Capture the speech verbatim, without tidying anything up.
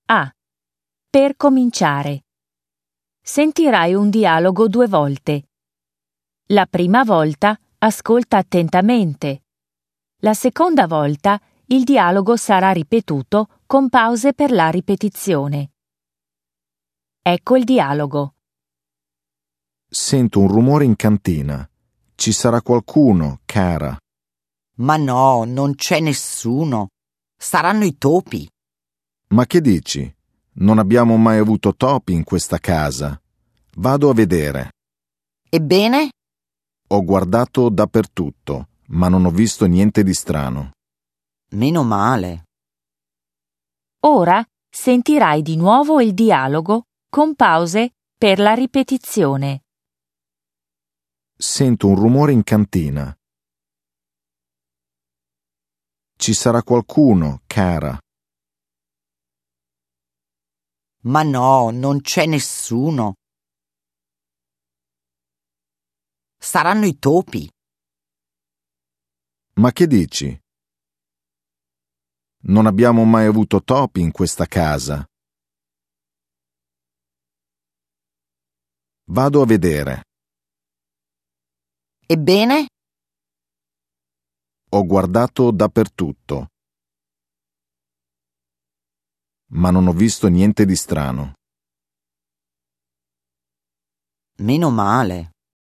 A. Per cominciare. Sentirai un dialogo due volte. La prima volta ascolta attentamente. La seconda volta il dialogo sarà ripetuto con pause per la ripetizione. Ecco il dialogo. Sento un rumore in cantina. Ci sarà qualcuno, cara? Ma no, non c'è nessuno. Saranno i topi. Ma che dici? Non abbiamo mai avuto topi in questa casa. Vado a vedere. Ebbene? Ho guardato dappertutto, ma non ho visto niente di strano. Meno male. Ora sentirai di nuovo il dialogo con pause per la ripetizione. Sento un rumore in cantina. Ci sarà qualcuno, cara? Ma no, non c'è nessuno. Saranno i topi. Ma che dici? Non abbiamo mai avuto topi in questa casa. Vado a vedere. Ebbene? Ho guardato dappertutto, ma non ho visto niente di strano. Meno male.